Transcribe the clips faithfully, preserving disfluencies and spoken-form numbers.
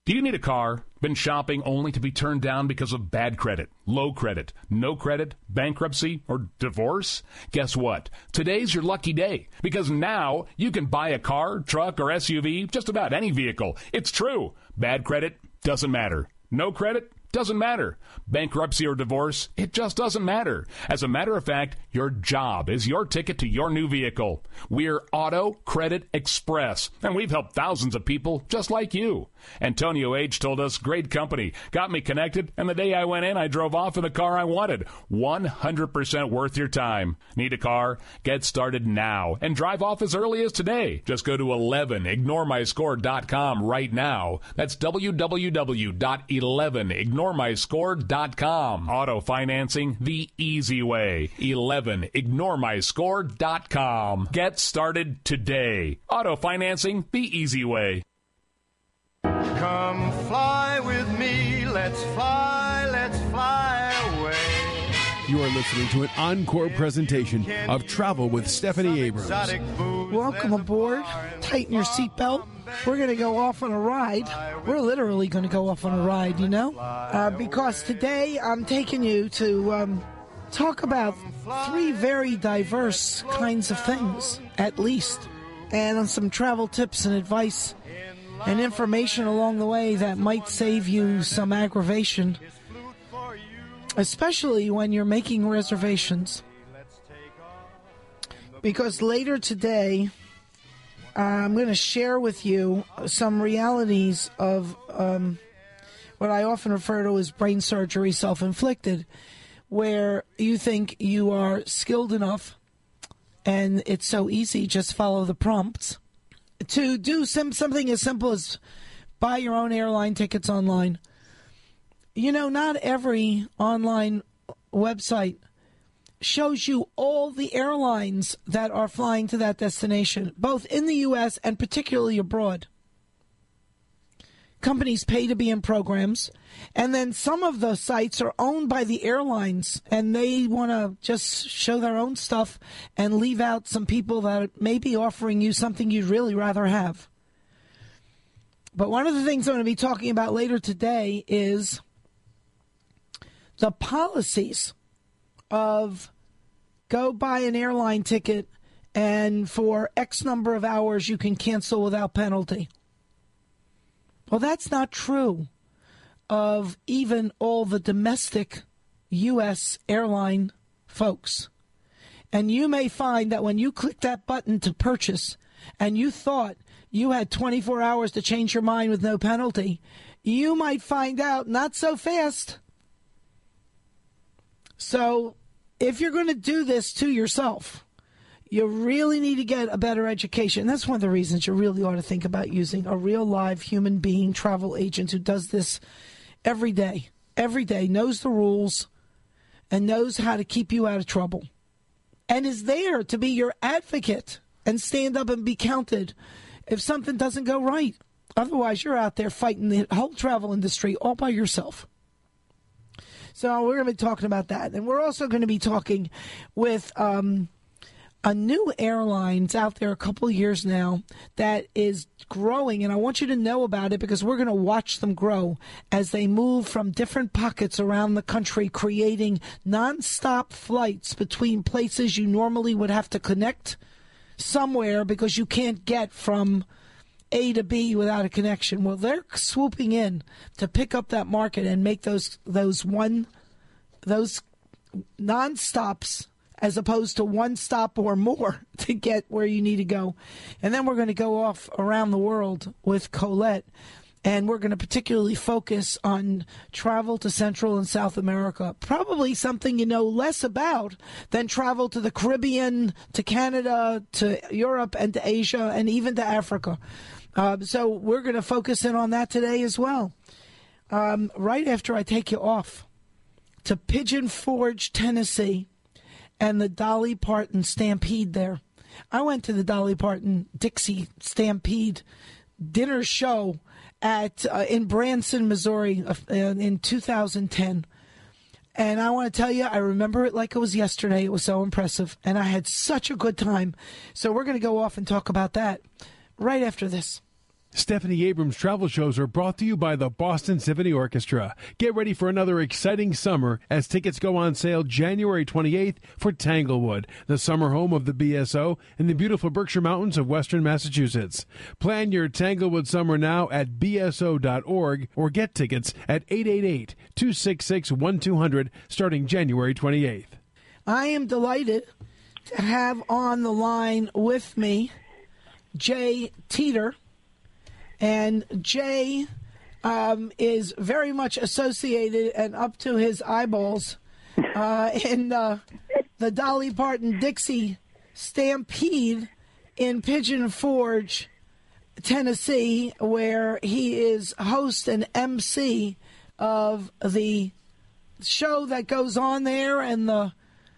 Do you need a car? Been shopping only to be turned down because of bad credit, low credit, no credit, bankruptcy, or divorce? Guess what? Today's your lucky day, because now you can buy a car, truck, or S U V, just about any vehicle. It's true. Bad credit doesn't matter. No credit doesn't matter. Bankruptcy or divorce, it just doesn't matter. As a matter of fact, your job is your ticket to your new vehicle. We're Auto Credit Express, and we've helped thousands of people just like you. Antonio H. told us, great company, got me connected, and the day I went in, I drove off in the car I wanted. one hundred percent worth your time. Need a car? Get started now and drive off as early as today. Just go to eleven ignore my score dot com right now. That's w w w dot eleven ignore my score dot com. Auto financing the easy way. eleven ignore my score dot com. Get started today. Auto financing the easy way. Come fly with me, let's fly, let's fly away. You are listening to an encore presentation of Travel with Stephanie Abrams. Welcome aboard. Tighten your seatbelt. We're going to go off on a ride. We're literally going to go off on a ride, you know? Uh, because today I'm taking you to um, talk about three very diverse kinds of things, at least, and some travel tips and advice and information along the way that might save you some aggravation, especially when you're making reservations. Because later today, uh, I'm going to share with you some realities of um, what I often refer to as brain surgery self-inflicted, where you think you are skilled enough and it's so easy, just follow the prompts, to do some, something as simple as buy your own airline tickets online. You know, not every online website shows you all the airlines that are flying to that destination, both in the U S and particularly abroad. Companies pay to be in programs, and then some of the sites are owned by the airlines, and they want to just show their own stuff and leave out some people that may be offering you something you'd really rather have. But one of the things I'm going to be talking about later today is the policies of go buy an airline ticket, and for X number of hours you can cancel without penalty. Well, that's not true of even all the domestic U S airline folks. And you may find that when you click that button to purchase and you thought you had twenty-four hours to change your mind with no penalty, you might find out not so fast. So if you're going to do this to yourself, you really need to get a better education. That's one of the reasons you really ought to think about using a real live human being travel agent who does this every day, every day, knows the rules and knows how to keep you out of trouble and is there to be your advocate and stand up and be counted if something doesn't go right. Otherwise, you're out there fighting the whole travel industry all by yourself. So we're going to be talking about that. And we're also going to be talking with um, a new airline. It's out there a couple of years now that is growing. And I want you to know about it because we're going to watch them grow as they move from different pockets around the country, creating nonstop flights between places you normally would have to connect somewhere because you can't get from A to B without a connection. Well, they're swooping in to pick up that market and make those those one those non-stops as opposed to one stop or more to get where you need to go. And then we're going to go off around the world with Colette, and we're going to particularly focus on travel to Central and South America, probably something you know less about than travel to the Caribbean, to Canada, to Europe, and to Asia, and even to Africa. Uh, so we're going to focus in on that today as well. Um, right after I take you off to Pigeon Forge, Tennessee, and the Dolly Parton Stampede there. I went to the Dolly Parton Dixie Stampede dinner show at uh, in Branson, Missouri uh, in two thousand ten. And I want to tell you, I remember it like it was yesterday. It was so impressive, and I had such a good time. So we're going to go off and talk about that right after this. Stephanie Abrams travel shows are brought to you by the Boston Symphony Orchestra. Get ready for another exciting summer as tickets go on sale January twenty-eighth for Tanglewood, the summer home of the B S O in the beautiful Berkshire Mountains of western Massachusetts. Plan your Tanglewood summer now at B S O dot org or get tickets at eight eight eight, two six six, one two zero zero starting January twenty-eighth. I am delighted to have on the line with me Jay Teeter. And Jay um, is very much associated and up to his eyeballs uh, in uh, the Dolly Parton Dixie Stampede in Pigeon Forge, Tennessee, where he is host and M C of the show that goes on there and the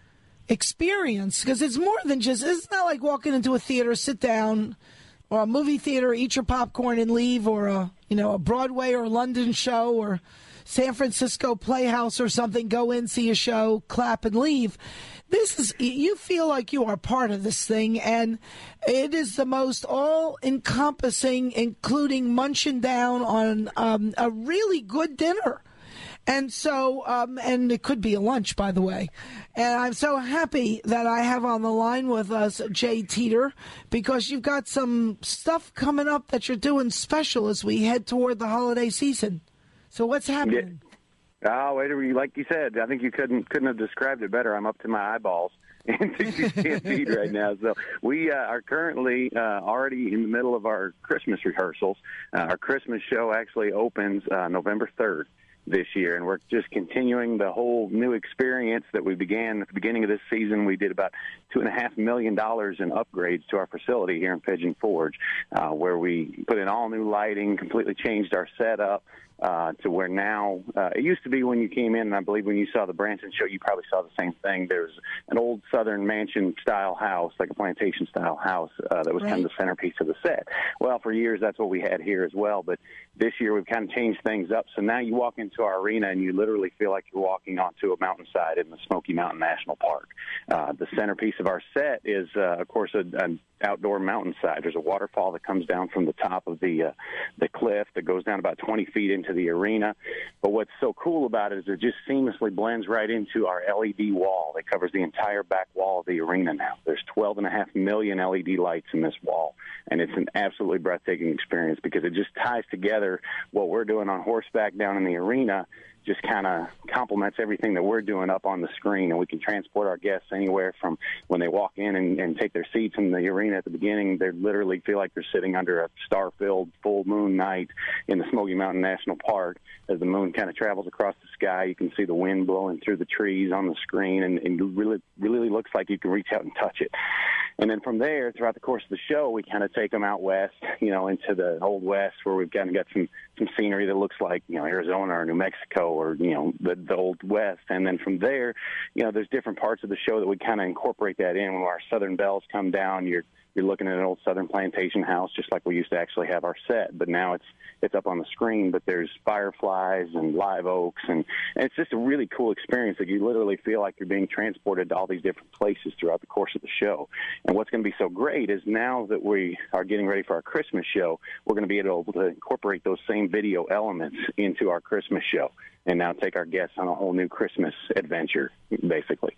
experience. Because it's more than just, it's not like walking into a theater, sit down, or a movie theater, eat your popcorn and leave, or a you know a Broadway or London show, or San Francisco Playhouse or something. Go in, see a show, clap, and leave. This is you feel like you are part of this thing, and it is the most all-encompassing, including munching down on um, a really good dinner. And so, um, and it could be a lunch, by the way. And I'm so happy that I have on the line with us Jay Teeter, because you've got some stuff coming up that you're doing special as we head toward the holiday season. So what's happening? Yeah. Oh, wait, like you said, I think you couldn't couldn't have described it better. I'm up to my eyeballs into Stampede right now. So we uh, are currently uh, already in the middle of our Christmas rehearsals. Uh, our Christmas show actually opens uh, November third. This year, and we're just continuing the whole new experience that we began at the beginning of this season. We did about two and a half million dollars in upgrades to our facility here in Pigeon Forge, uh, where we put in all new lighting, completely changed our setup, uh, to where now, uh, it used to be when you came in, and I believe when you saw the Branson show, you probably saw the same thing. There's an old Southern mansion-style house, like a plantation-style house, uh, that was right. kind of the centerpiece of the set. Well, for years, that's what we had here as well, but this year we've kind of changed things up. So now you walk into our arena and you literally feel like you're walking onto a mountainside in the Smoky Mountain National Park. Uh, the centerpiece of our set is, uh, of course, an outdoor mountainside. There's a waterfall that comes down from the top of the uh, the cliff that goes down about twenty feet into the arena. But what's so cool about it is it just seamlessly blends right into our L E D wall that covers the entire back wall of the arena now. There's twelve and a half million L E D lights in this wall, and it's an absolutely breathtaking experience because it just ties together what we're doing on horseback down in the arena, just kind of complements everything that we're doing up on the screen, and we can transport our guests anywhere from when they walk in and, and take their seats in the arena at the beginning. They literally feel like they're sitting under a star-filled full moon night in the Smoky Mountain National Park. As the moon kind of travels across the sky, you can see the wind blowing through the trees on the screen, and, and it really, really looks like you can reach out and touch it. And then from there, throughout the course of the show, we kind of take them out west, you know, into the Old West, where we've kind of got some, some scenery that looks like, you know, Arizona or New Mexico or, you know, the, the Old West. And then from there, you know, there's different parts of the show that we kind of incorporate that in. When our Southern bells come down, you're you're looking at an old Southern plantation house, just like we used to actually have our set. But now it's it's up on the screen, but there's fireflies and live oaks, and, and it's just a really cool experience that you literally feel like you're being transported to all these different places throughout the course of the show. And what's going to be so great is now that we are getting ready for our Christmas show, we're going to be able to incorporate those same video elements into our Christmas show and now take our guests on a whole new Christmas adventure, basically.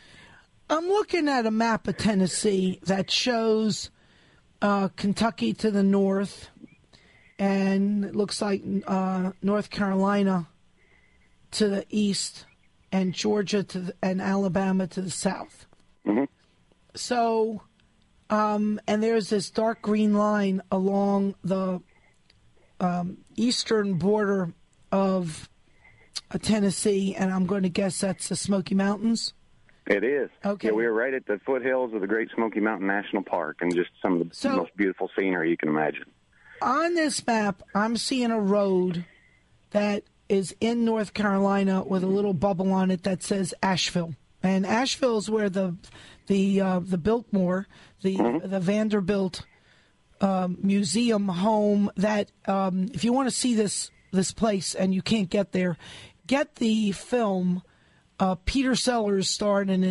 I'm looking at a map of Tennessee that shows uh, Kentucky to the north, and it looks like uh, North Carolina to the east, and Georgia to the, and Alabama to the south. Mm-hmm. So, um, and there's this dark green line along the um, eastern border of uh, Tennessee, and I'm going to guess that's the Smoky Mountains. It is. Okay. Yeah, we are right at the foothills of the Great Smoky Mountain National Park, and just some of the so, most beautiful scenery you can imagine. On this map, I'm seeing a road that is in North Carolina with a little bubble on it that says Asheville, and Asheville is where the the uh, the Biltmore, the mm-hmm. the Vanderbilt um, Museum home. That um, if you want to see this this place and you can't get there, get the film. Uh, Peter Sellers starred in it.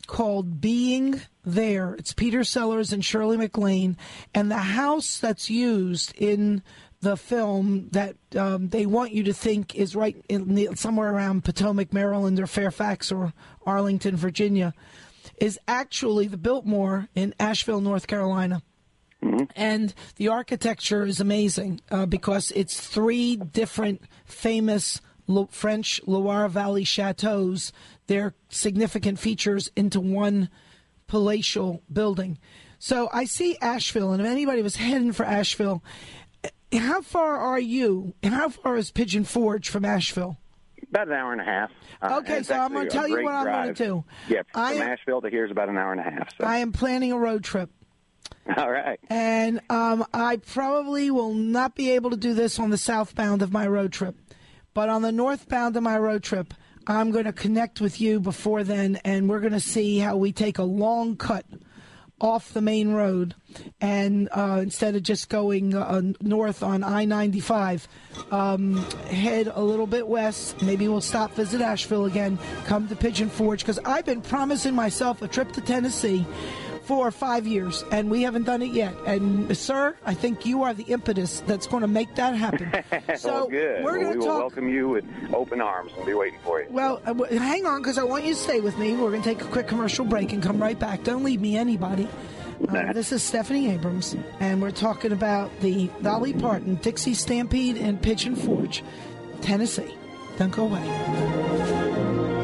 called Being There. It's Peter Sellers and Shirley MacLaine, and the house that's used in the film that um, they want you to think is right in the, somewhere around Potomac, Maryland, or Fairfax, or Arlington, Virginia, is actually the Biltmore in Asheville, North Carolina. Mm-hmm. And the architecture is amazing uh, because it's three different famous Lo- French Loire Valley chateaus. They're significant features into one palatial building. So I see Asheville, and if anybody was heading for Asheville, how far are you? How far is Pigeon Forge from Asheville? About an hour and a half. Uh, okay, so I'm going to tell you what drive. I'm going to do. Yeah, from I am, Asheville to here is about an hour and a half. So. I am planning a road trip. All right. And um, I probably will not be able to do this on the southbound of my road trip. But on the northbound of my road trip, I'm going to connect with you before then, and we're going to see how we take a long cut off the main road, and uh, instead of just going uh, north on I ninety-five, um, head a little bit west. Maybe we'll stop, visit Asheville again, come to Pigeon Forge, because I've been promising myself a trip to Tennessee for five years, and we haven't done it yet. And, sir, I think you are the impetus that's going to make that happen. So well, good. We're well, going to we talk. will welcome you with open arms and be waiting for you. Well, uh, hang on, because I want you to stay with me. We're going to take a quick commercial break and come right back. Don't leave me, anybody. Uh, this is Stephanie Abrams, and we're talking about the Dolly Parton Dixie Stampede in Pigeon Forge, Tennessee. Don't go away.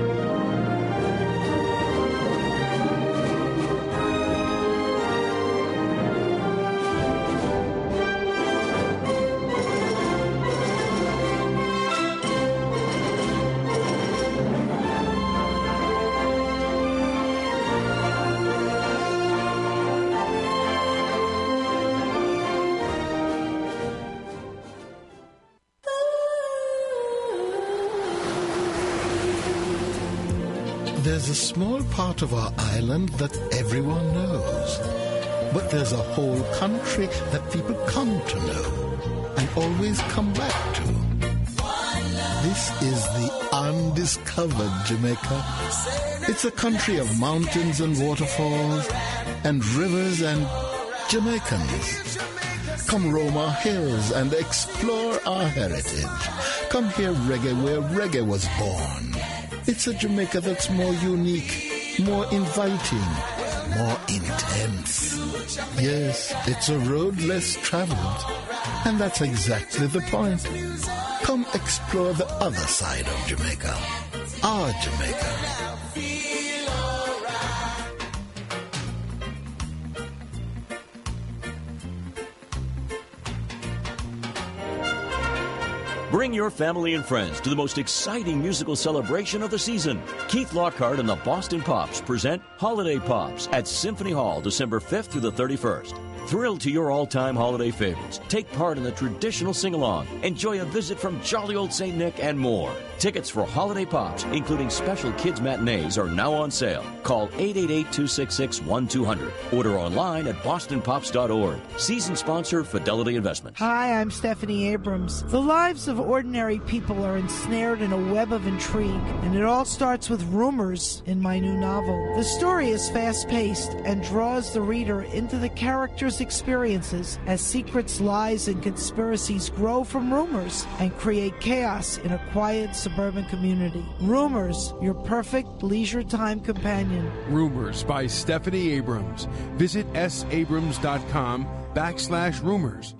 There's a small part of our island that everyone knows. But there's a whole country that people come to know and always come back to. This is the undiscovered Jamaica. It's a country of mountains and waterfalls and rivers and Jamaicans. Come roam our hills and explore our heritage. Come hear reggae where reggae was born. It's a Jamaica that's more unique, more inviting, more intense. Yes, it's a road less traveled. And that's exactly the point. Come explore the other side of Jamaica. Our Jamaica. Bring your family and friends to the most exciting musical celebration of the season. Keith Lockhart and the Boston Pops present Holiday Pops at Symphony Hall December fifth through the thirty-first. Thrill to your all-time holiday favorites. Take part in the traditional sing-along. Enjoy a visit from jolly old Saint Nick and more. Tickets for Holiday Pops, including special kids matinees, are now on sale. Call eight eight eight, two six six, one two zero zero. Order online at boston pops dot org. Season sponsor, Fidelity Investments. Hi, I'm Stephanie Abrams. The lives of ordinary people are ensnared in a web of intrigue, and it all starts with rumors in my new novel. The story is fast-paced and draws the reader into the characters' experiences as secrets, lies, and conspiracies grow from rumors and create chaos in a quiet suburban community. Rumors, your perfect leisure time companion. Rumors by Stephanie Abrams. Visit s abrams dot com backslash rumors.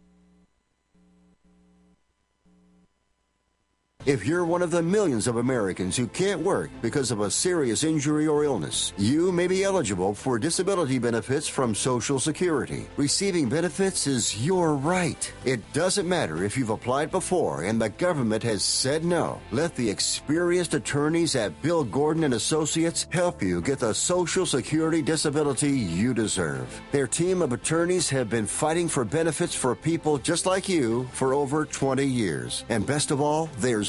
If you're one of the millions of Americans who can't work because of a serious injury or illness, you may be eligible for disability benefits from Social Security. Receiving benefits is your right. It doesn't matter if you've applied before and the government has said no. Let the experienced attorneys at Bill Gordon and Associates help you get the Social Security disability you deserve. Their team of attorneys have been fighting for benefits for people just like you for over twenty years. And best of all, there's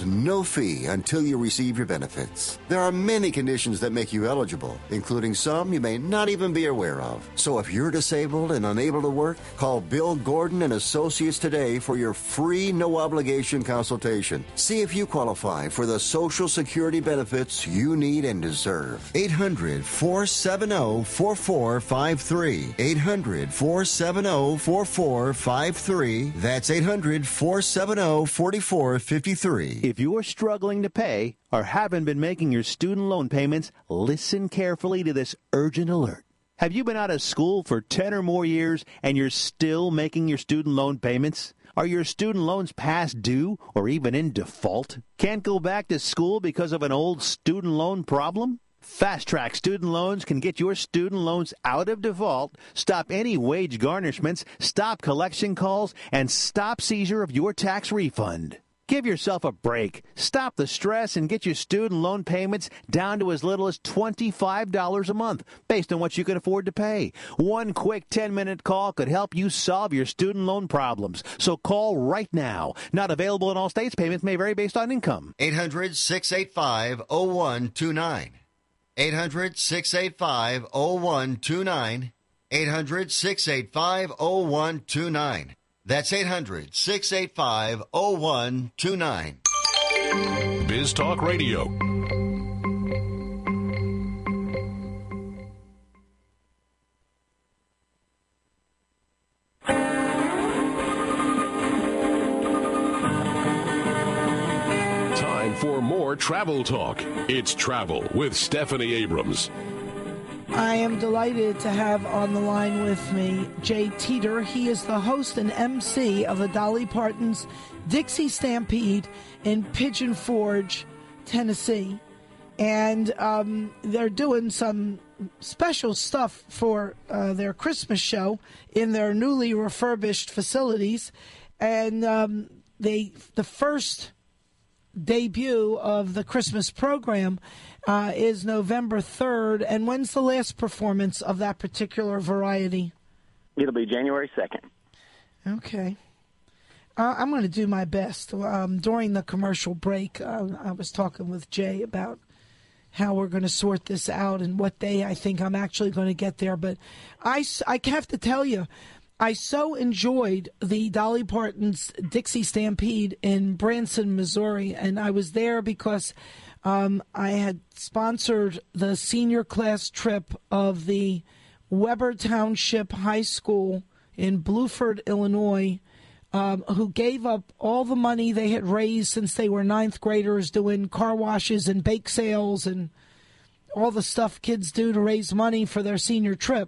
There's no fee until you receive your benefits. There are many conditions that make you eligible, including some you may not even be aware of. So if you're disabled and unable to work, call Bill Gordon and Associates today for your free, no-obligation consultation. See if you qualify for the Social Security benefits you need and deserve. eight hundred, four seven zero, four four five three. eight hundred, four seven zero, four four five three. That's eight hundred, four seven zero, four four five three. If you're struggling to pay or haven't been making your student loan payments, listen carefully to this urgent alert. Have you been out of school for ten or more years and you're still making your student loan payments? Are your student loans past due or even in default? Can't go back to school because of an old student loan problem? Fast Track Student Loans can get your student loans out of default, stop any wage garnishments, stop collection calls, and stop seizure of your tax refund. Give yourself a break, stop the stress, and get your student loan payments down to as little as twenty-five dollars a month, based on what you can afford to pay. One quick ten-minute call could help you solve your student loan problems. So call right now. Not available in all states. Payments may vary based on income. eight hundred, six eight five, zero one two nine. eight hundred, six eight five, zero one two nine. eight hundred, six eight five, zero one two nine. That's eight hundred, six eight five, zero one two nine. Biz Talk Radio. Time for more travel talk. It's Travel with Stephanie Abrams. I am delighted to have on the line with me Jay Teeter. He is the host and M C of the Dolly Parton's Dixie Stampede in Pigeon Forge, Tennessee. And um, they're doing some special stuff for uh, their Christmas show in their newly refurbished facilities. And um, they the first debut of the Christmas program uh, is November third. And when's the last performance of that particular variety? It'll be January second. Okay. Uh, I'm going to do my best. Um, during the commercial break, uh, I was talking with Jay about how we're going to sort this out and what day I think I'm actually going to get there. But I, I have to tell you, I so enjoyed the Dolly Parton's Dixie Stampede in Branson, Missouri, and I was there because um, I had sponsored the senior class trip of the Weber Township High School in Bluford, Illinois, um, who gave up all the money they had raised since they were ninth graders doing car washes and bake sales and all the stuff kids do to raise money for their senior trip.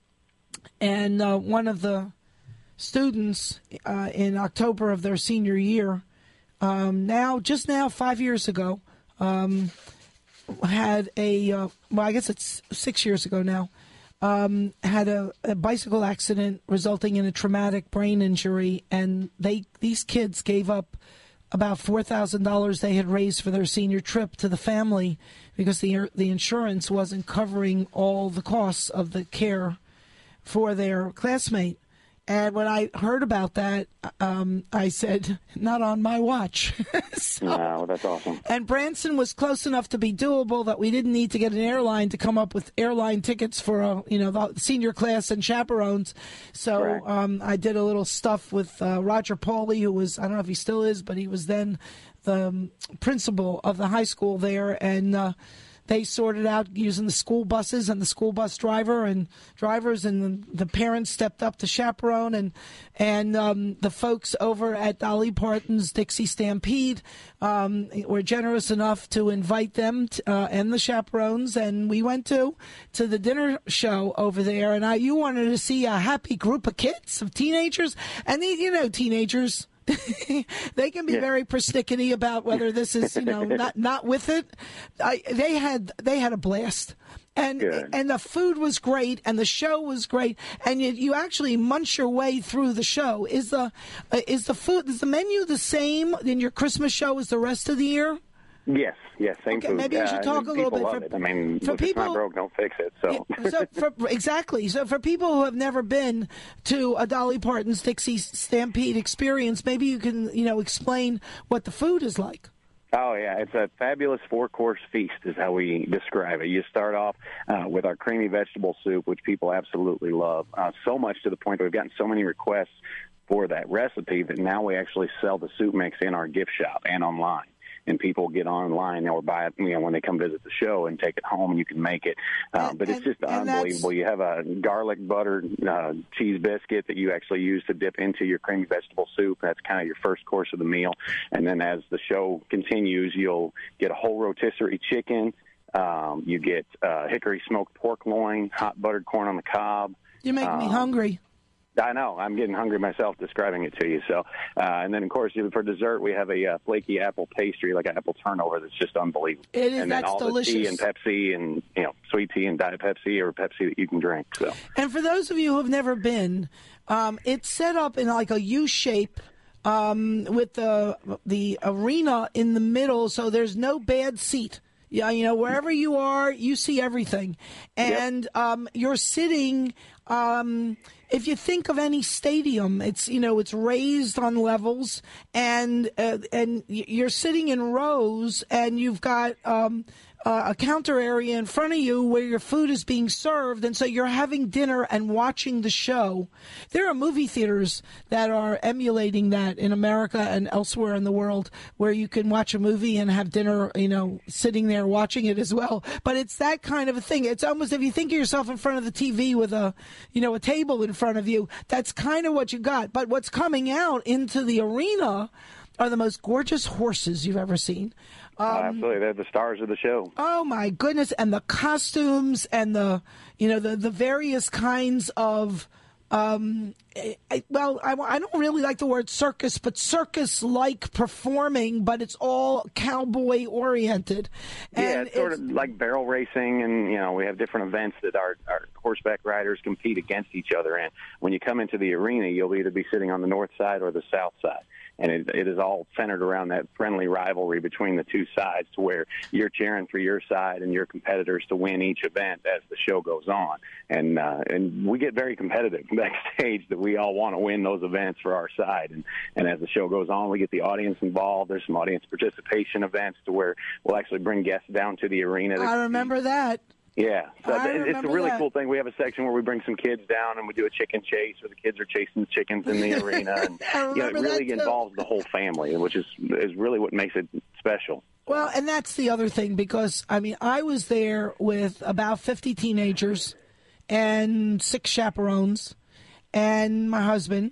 And uh, one of the students uh, in October of their senior year, um, now, just now, five years ago, um, had a, uh, well, I guess it's six years ago now, um, had a, a bicycle accident resulting in a traumatic brain injury. And they these kids gave up about four thousand dollars they had raised for their senior trip to the family because the the insurance wasn't covering all the costs of the care for their classmate. And when I heard about that, um, I said, not on my watch. so, wow, that's awesome. And Branson was close enough to be doable that we didn't need to get an airline to come up with airline tickets for, uh, you know, the senior class and chaperones. So um, I did a little stuff with uh, Roger Pauly, who was, I don't know if he still is, but he was then the um, principal of the high school there. And uh, they sorted out using the school buses and the school bus driver and drivers, and the, the parents stepped up to chaperone, and and um, the folks over at Dolly Parton's Dixie Stampede um, were generous enough to invite them to, uh, and the chaperones, and we went to to the dinner show over there. And I, you wanted to see a happy group of kids, of teenagers, and the, you know, teenagers. They can be yeah. very persnickety about whether this is, you know, not not with it. I, they had they had a blast, and Good. and the food was great, and the show was great, and you, you actually munch your way through the show. Is the uh, is the food is the menu the same in your Christmas show as the rest of the year? Yes, yes, same okay, food. Maybe I should talk uh, a little bit. For, it. I mean, for if people, it's not broke, don't fix it. So, yeah, so for, exactly. So for people who have never been to a Dolly Parton's Dixie Stampede experience, maybe you can, you know, explain what the food is like. Oh, yeah. It's a fabulous four-course feast is how we describe it. You start off uh, with our creamy vegetable soup, which people absolutely love, uh, so much to the point that we've gotten so many requests for that recipe that now we actually sell the soup mix in our gift shop and online. And people get online or buy it, you know, when they come visit the show and take it home, and you can make it. Uh, and, but it's just and, unbelievable. and you have a garlic buttered uh, cheese biscuit that you actually use to dip into your creamy vegetable soup. That's kind of your first course of the meal. And then as the show continues, you'll get a whole rotisserie chicken. Um, you get uh, hickory smoked pork loin, hot buttered corn on the cob. You make um, me hungry. I know. I'm getting hungry myself describing it to you. So, uh, and then, of course, for dessert, we have a uh, flaky apple pastry, like an apple turnover, that's just unbelievable. It is. And then That's all delicious. the tea and Pepsi and, you know, sweet tea and Diet Pepsi or Pepsi that you can drink. So. And for those of you who have never been, um, it's set up in like a U shape. Um, with the the arena in the middle, so there's no bad seat. Yeah, you know, wherever you are, you see everything, and yep. um, you're sitting. Um, if you think of any stadium, it's you know it's raised on levels, and uh, and you're sitting in rows, and you've got um, uh, a counter area in front of you where your food is being served, and so you're having dinner and watching the show. There are movie theaters that are emulating that in America and elsewhere in the world, where you can watch a movie and have dinner, you know, sitting there watching it as well. But it's that kind of a thing. It's almost if you think of yourself in front of the T V with a, you know, a table in front of you, that's kind of what you got. But what's coming out into the arena are the most gorgeous horses you've ever seen. Um, oh, absolutely. They're the stars of the show. Oh, my goodness. And the costumes and the, you know, the, the various kinds of, um, I, well, I, I don't really like the word circus, but circus-like performing, but it's all cowboy-oriented. And yeah, it's sort of like barrel racing, and, you know, we have different events that our, our horseback riders compete against each other in. When you come into the arena, you'll either be sitting on the north side or the south side. And it, it is all centered around that friendly rivalry between the two sides, to where you're cheering for your side and your competitors to win each event as the show goes on. And uh, and we get very competitive backstage that we all want to win those events for our side. And, and as the show goes on, we get the audience involved. There's some audience participation events to where we'll actually bring guests down to the arena. I remember that. Yeah, so I it's a really that. cool thing. We have a section where we bring some kids down and we do a chicken chase where the kids are chasing the chickens in the arena. And you know, it really involves the whole family, which is is really what makes it special. Well, and that's the other thing, because, I mean, I was there with about fifty teenagers and six chaperones and my husband.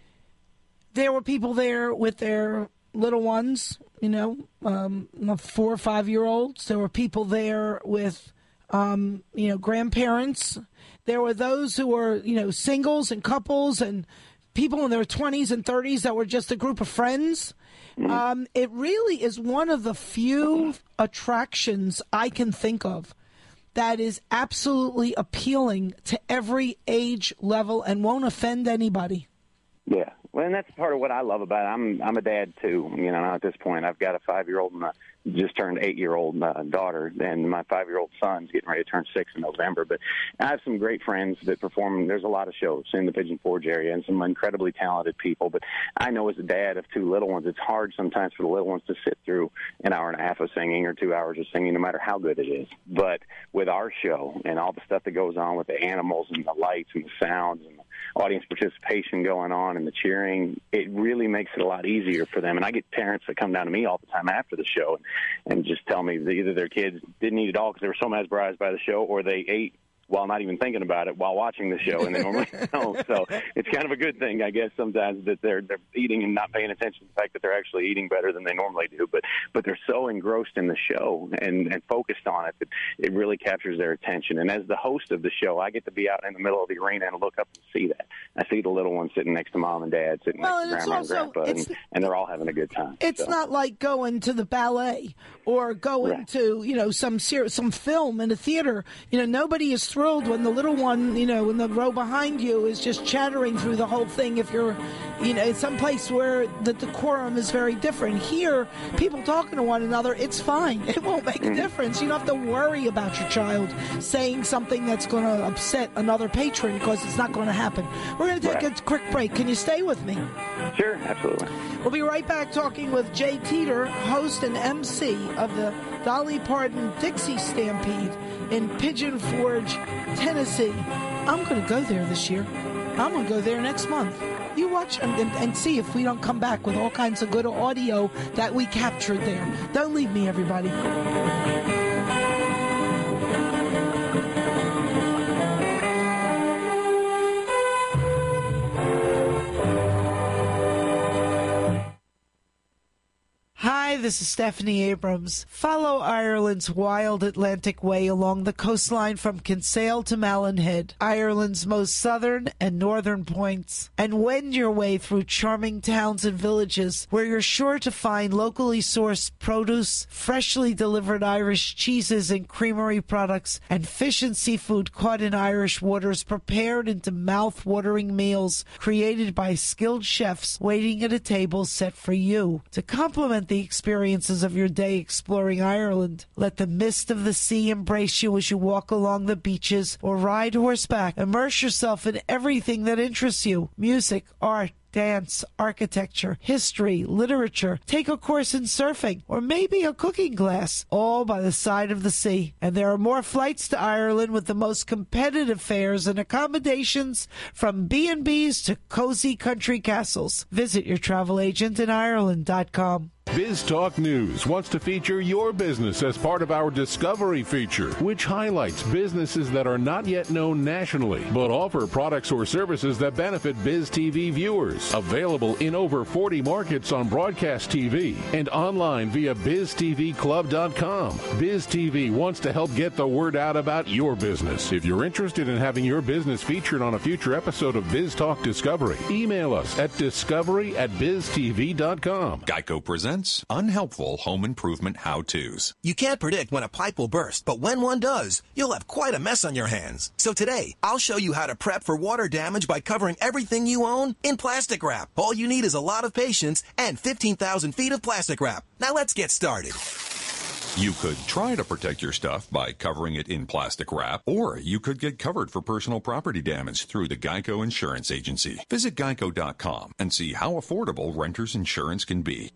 There were people there with their little ones, you know, um, four or five-year-olds. There were people there with... Um, you know, grandparents. There were those who were, you know, singles and couples and people in their twenties and thirties that were just a group of friends. Mm-hmm. Um, it really is one of the few attractions I can think of that is absolutely appealing to every age level and won't offend anybody. Yeah. Well, and that's part of what I love about it. I'm I'm a dad, too. You know, at this point, I've got a five-year-old and a just turned eight-year-old uh, daughter, and my five-year-old son's getting ready to turn six in November. But I have some great friends that perform. There's a lot of shows in the Pigeon Forge area and some incredibly talented people. But I know as a dad of two little ones, it's hard sometimes for the little ones to sit through an hour and a half of singing or two hours of singing, no matter how good it is. But with our show and all the stuff that goes on with the animals and the lights and the sounds and the audience participation going on and the cheering, it really makes it a lot easier for them. And I get parents that come down to me all the time after the show and just tell me that either their kids didn't eat at all because they were so mesmerized by the show, or they ate while not even thinking about it while watching the show, and they normally don't. So it's kind of a good thing, I guess, sometimes that they're they're eating and not paying attention to the fact that they're actually eating better than they normally do. But but they're so engrossed in the show and, and focused on it that it really captures their attention. And as the host of the show, I get to be out in the middle of the arena and look up and see that. I see the little ones sitting next to mom and dad, sitting well, next to grandma also, and grandpa, and, and they're all having a good time. It's so. not like going to the ballet or going right. to, you know, some ser- some film in a theater. You know, nobody is thrilled when the little one, you know, in the row behind you is just chattering through the whole thing. If you're, you know, it's some place where the decorum is very different. Here, people talking to one another, it's fine. It won't make a difference. You don't have to worry about your child saying something that's going to upset another patron, because it's not going to happen. We're going to take right. a quick break. Can you stay with me? Sure, absolutely. We'll be right back talking with Jay Teeter, host and M C of the Dolly Parton Dixie Stampede in Pigeon Forge, Tennessee. I'm going to go there this year. I'm going to go there next month. You watch and, and, and see if we don't come back with all kinds of good audio that we captured there. Don't leave me, everybody. Hi, this is Stephanie Abrams. Follow Ireland's wild Atlantic way along the coastline from Kinsale to Malin Head, Ireland's most southern and northern points, and wend your way through charming towns and villages where you're sure to find locally sourced produce, freshly delivered Irish cheeses and creamery products, and fish and seafood caught in Irish waters prepared into mouth-watering meals created by skilled chefs waiting at a table set for you. To complement the experiences of your day exploring Ireland, let the mist of the sea embrace you as you walk along the beaches or ride horseback. Immerse yourself in everything that interests you: music, art, dance, architecture, history, literature. Take a course in surfing or maybe a cooking class, all by the side of the sea. And there are more flights to Ireland with the most competitive fares and accommodations from B and B's to cozy country castles. Visit your travel agent in Ireland dot com. Biz Talk News wants to feature your business as part of our Discovery feature, which highlights businesses that are not yet known nationally, but offer products or services that benefit Biz T V viewers. Available in over forty markets on broadcast T V and online via biz t v club dot com. Biz T V wants to help get the word out about your business. If you're interested in having your business featured on a future episode of Biz Talk Discovery, email us at discovery at biz t v dot com. Geico presents unhelpful home improvement how-tos. You can't predict when a pipe will burst, but when one does, you'll have quite a mess on your hands. So today, I'll show you how to prep for water damage by covering everything you own in plastic wrap. All you need is a lot of patience and fifteen thousand feet of plastic wrap. Now let's get started. You could try to protect your stuff by covering it in plastic wrap, or you could get covered for personal property damage through the Geico Insurance Agency. Visit geico dot com and see how affordable renter's insurance can be.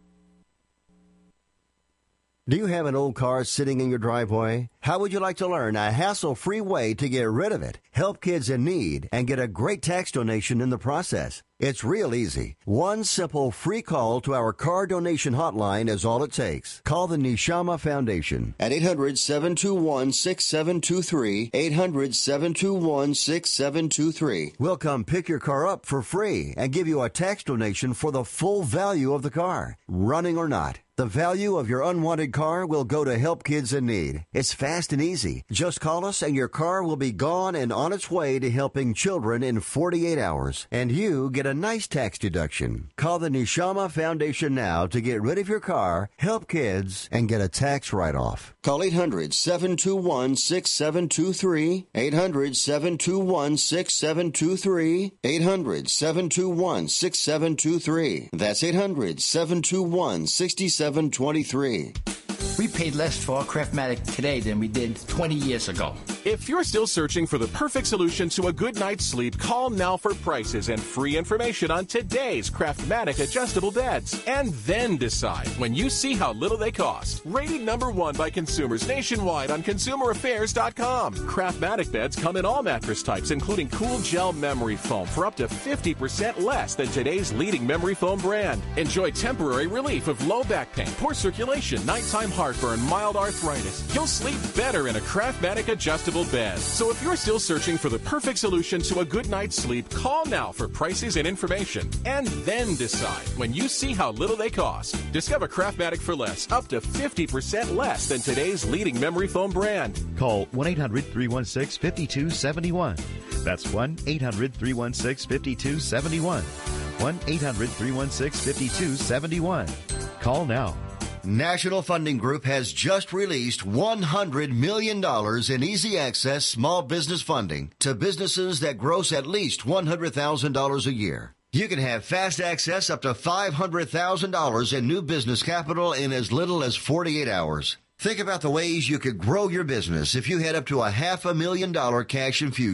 Do you have an old car sitting in your driveway? How would you like to learn a hassle-free way to get rid of it, help kids in need, and get a great tax donation in the process? It's real easy. One simple free call to our car donation hotline is all it takes. Call the Neshama Foundation at eight hundred, seven two one, six seven two three, eight hundred, seven two one, six seven two three. We'll come pick your car up for free and give you a tax donation for the full value of the car, running or not. The value of your unwanted car will go to help kids in need. It's fast and easy. Just call us and your car will be gone and on its way to helping children in forty-eight hours. And you get a nice tax deduction. Call the Neshama Foundation now to get rid of your car, help kids, and get a tax write-off. Call eight hundred, seven two one, six seven two three, eight hundred, seven two one, six seven two three, eight hundred, seven two one, six seven two three. That's eight hundred, seven two one, six seven two three. We paid less for our Craftmatic today than we did twenty years ago. If you're still searching for the perfect solution to a good night's sleep, call now for prices and free information on today's Craftmatic adjustable beds. And then decide when you see how little they cost. Rated number one by consumers nationwide on consumer affairs dot com. Craftmatic beds come in all mattress types, including cool gel memory foam for up to fifty percent less than today's leading memory foam brand. Enjoy temporary relief of low back pain, poor circulation, nighttime heartburn, mild arthritis. You'll sleep better in a Craftmatic adjustable bed. So if you're still searching for the perfect solution to a good night's sleep, call now for prices and information. And then decide when you see how little they cost. Discover Craftmatic for less, up to fifty percent less than today's leading memory foam brand. Call one eight hundred, three one six, five two seven one. That's one eight hundred, three one six, five two seven one. one eight hundred, three one six, five two seven one. Call now. National Funding Group has just released one hundred million dollars in easy access small business funding to businesses that gross at least one hundred thousand dollars a year. You can have fast access up to five hundred thousand dollars in new business capital in as little as forty-eight hours. Think about the ways you could grow your business if you had up to a half a million dollar cash infusion.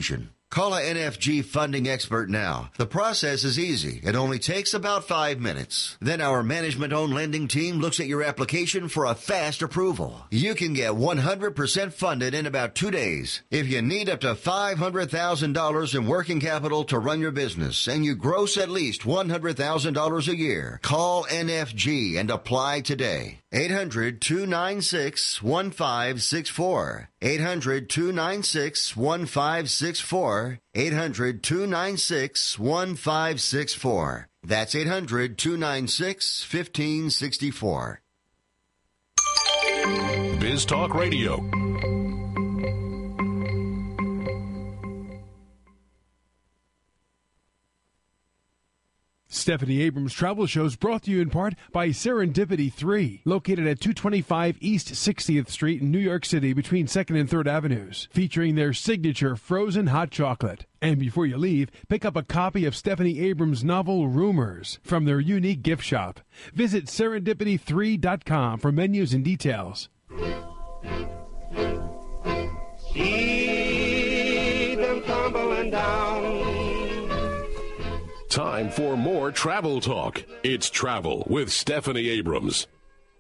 Call a N F G funding expert now. The process is easy. It only takes about five minutes. Then our management-owned lending team looks at your application for a fast approval. You can get one hundred percent funded in about two days. If you need up to five hundred thousand dollars in working capital to run your business and you gross at least one hundred thousand dollars a year, call N F G and apply today. eight hundred, two nine six, one five six four. eight hundred, two nine six, one five six four. eight hundred, two nine six, one five six four. That's eight hundred, two nine six, one five six four. Biz Talk Radio. Stephanie Abrams Travel Shows brought to you in part by Serendipity three, located at two twenty-five East sixtieth Street in New York City between second and third Avenues, featuring their signature frozen hot chocolate. And before you leave, pick up a copy of Stephanie Abrams' novel Rumors from their unique gift shop. Visit serendipity three dot com for menus and details. See them tumbling down. Time for more travel talk. It's Travel with Stephanie Abrams.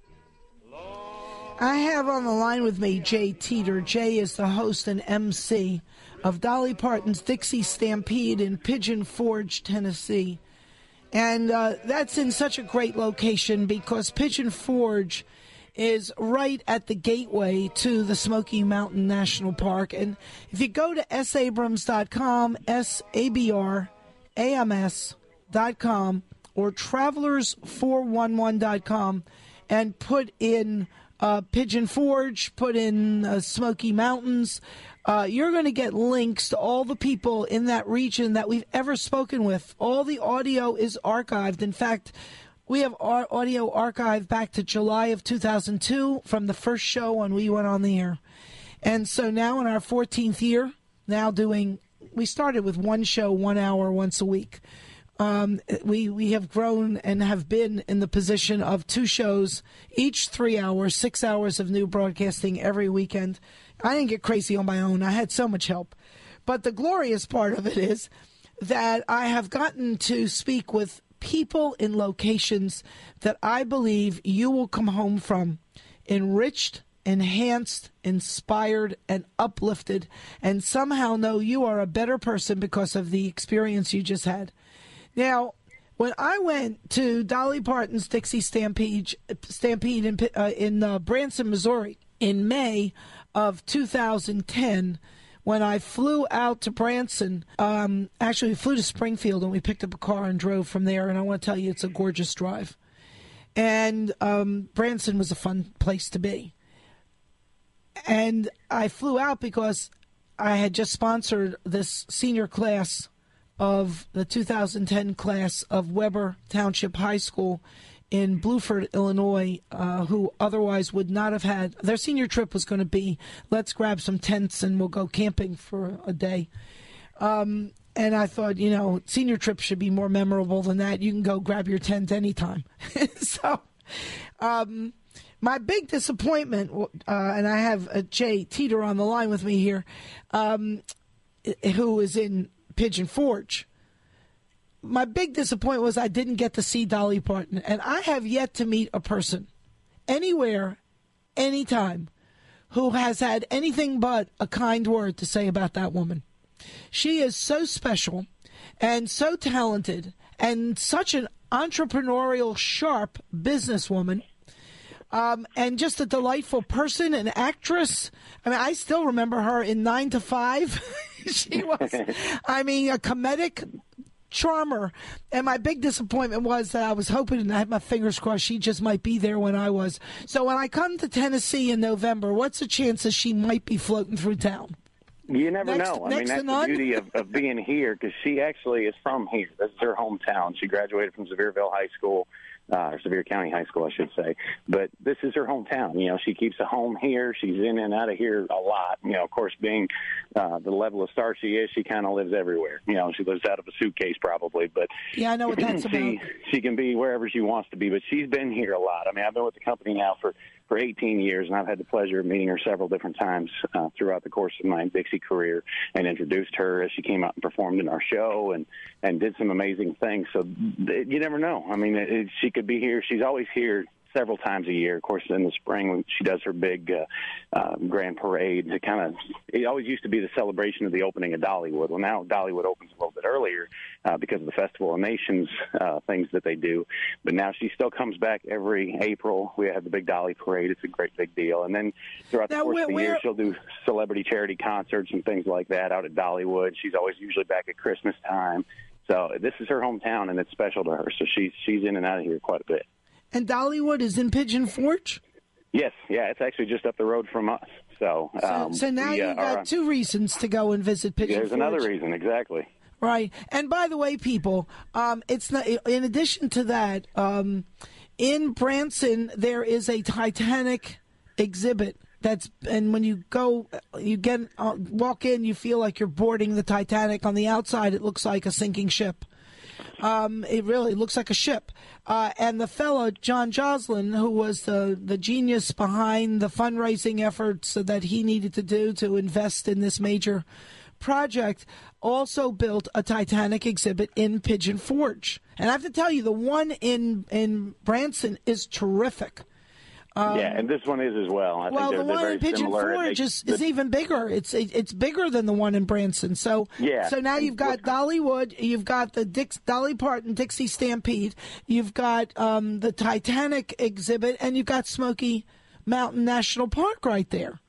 I have on the line with me Jay Teeter. Jay is the host and M C of Dolly Parton's Dixie Stampede in Pigeon Forge, Tennessee. And uh, that's in such a great location because Pigeon Forge is right at the gateway to the Smoky Mountain National Park. And if you go to s abrams dot com, S A B R A M S dot com or travelers four one one dot com and put in uh, Pigeon Forge, put in uh, Smoky Mountains, uh, you're going to get links to all the people in that region that we've ever spoken with. All the audio is archived. In fact, we have our audio archived back to July of two thousand two from the first show when we went on the air. And so now in our fourteenth year, now doing we started with one show, one hour, once a week. Um, we we have grown and have been in the position of two shows, each three hours, six hours of new broadcasting every weekend. I didn't get crazy on my own. I had so much help. But the glorious part of it is that I have gotten to speak with people in locations that I believe you will come home from enriched, enhanced, inspired, and uplifted, and somehow know you are a better person because of the experience you just had. Now, when I went to Dolly Parton's Dixie Stampede, Stampede in, uh, in uh, Branson, Missouri, in May of two thousand ten, when I flew out to Branson, um, actually we flew to Springfield and we picked up a car and drove from there, and I want to tell you it's a gorgeous drive. And um, Branson was a fun place to be. And I flew out because I had just sponsored this senior class of the two thousand ten class of Weber Township High School in Bluford, Illinois, uh, who otherwise would not have had. Their senior trip was going to be, let's grab some tents and we'll go camping for a day. Um, and I thought, you know, senior trips should be more memorable than that. You can go grab your tent anytime. so... Um, My big disappointment, uh, and I have uh, Jay Teeter on the line with me here, um, who is in Pigeon Forge. My big disappointment was I didn't get to see Dolly Parton, and I have yet to meet a person anywhere, anytime, who has had anything but a kind word to say about that woman. She is so special and so talented and such an entrepreneurial, sharp businesswoman. Um, and just a delightful person, an actress. I mean, I still remember her in Nine to Five. She was, I mean, a comedic charmer. And my big disappointment was that I was hoping, and I had my fingers crossed, she just might be there when I was. So when I come to Tennessee in November, what's the chances she might be floating through town? You never Next- know. I next mean, to that's none? the beauty of, of being here, because she actually is from here. This is her hometown. She graduated from Sevierville High School, uh, or Sevier County High School, I should say. But this is her hometown. You know, she keeps a home here. She's in and out of here a lot. You know, of course, being uh, the level of star she is, she kind of lives everywhere. You know, she lives out of a suitcase probably. But yeah, I know what that's she, about. She can be wherever she wants to be. But she's been here a lot. I mean, I've been with the company now for for eighteen years, and I've had the pleasure of meeting her several different times uh, throughout the course of my Dixie career, and introduced her as she came out and performed in our show and, and did some amazing things. So th- you never know. I mean, it, it, she could be here. She's always here several times a year. Of course, in the spring when she does her big uh, uh, grand parade, it kind of it always used to be the celebration of the opening of Dollywood. Well, now Dollywood opens a little bit earlier uh, because of the Festival of Nations uh, things that they do. But now she still comes back every April. We have the big Dolly parade. It's a great big deal. And then throughout Now, the course where- of the where- year, she'll do celebrity charity concerts and things like that out at Dollywood. She's always usually back at Christmas time. So this is her hometown, and it's special to her. So she's she's in and out of here quite a bit. And Dollywood is in Pigeon Forge? Yes, yeah, it's actually just up the road from us. So, um, so, so now we, uh, you've got are- two reasons to go and visit Pigeon There's Forge. another reason, exactly. Right. And by the way, people, um, it's not. In addition to that, um, in Branson there is a Titanic exhibit. That's and when you go, you get uh, walk in, you feel like you're boarding the Titanic. On the outside, it looks like a sinking ship. Um, it really looks like a ship. Uh, and the fellow, John Joslin, who was the, the genius behind the fundraising efforts that he needed to do to invest in this major project, also built a Titanic exhibit in Pigeon Forge. And I have to tell you, the one in, in Branson is terrific. Um, yeah, and this one is as well. I well, think the they're, they're one very in Pigeon similar. Forge They- is, is even bigger. It's it, it's bigger than the one in Branson. So Yeah. So now you've got Dollywood, you've got the Dix, Dolly Parton Dixie Stampede, you've got um, the Titanic exhibit, and you've got Smoky Mountain National Park right there.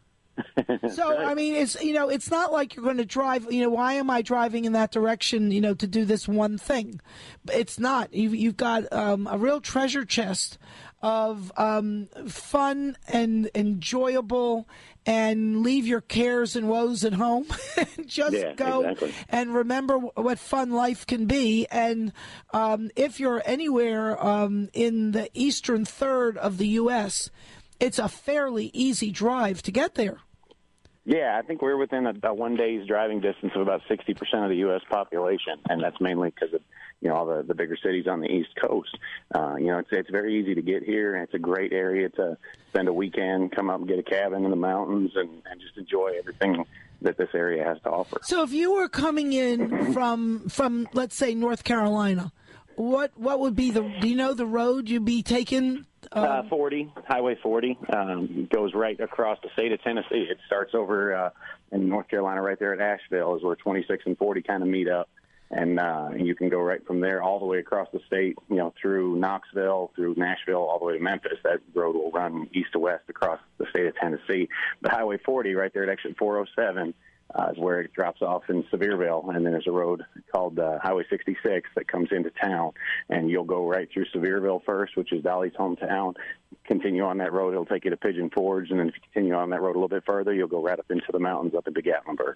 So I mean, it's you know, it's not like you're going to drive. You know, why am I driving in that direction? You know, to do this one thing. It's not. You've, you've got um, a real treasure chest of um, fun and enjoyable, and leave your cares and woes at home. and just Yeah, go exactly. and remember what fun life can be. And um, if you're anywhere um, in the eastern third of the U S, it's a fairly easy drive to get there. Yeah, I think we're within a, a one day's driving distance of about sixty percent of the U S population, and that's mainly because of you know all the, the bigger cities on the East Coast. Uh, you know, it's it's very easy to get here, and it's a great area to spend a weekend, come up and get a cabin in the mountains, and, and just enjoy everything that this area has to offer. So if you were coming in from from let's say North Carolina, what what would be the do you know the road you'd be taking? Uh, forty, Highway forty, um, goes right across the state of Tennessee. It starts over uh, in North Carolina right there at Asheville is where twenty-six and forty kind of meet up. And uh, you can go right from there all the way across the state, you know, through Knoxville, through Nashville, all the way to Memphis. That road will run east to west across the state of Tennessee. But Highway forty right there at exit four oh seven uh, is where it drops off in Sevierville. And then there's a road called uh, Highway sixty-six that comes into town. And you'll go right through Sevierville first, which is Dolly's hometown. Continue on that road, it'll take you to Pigeon Forge. And then if you continue on that road a little bit further, you'll go right up into the mountains up in Big Gatlinburg.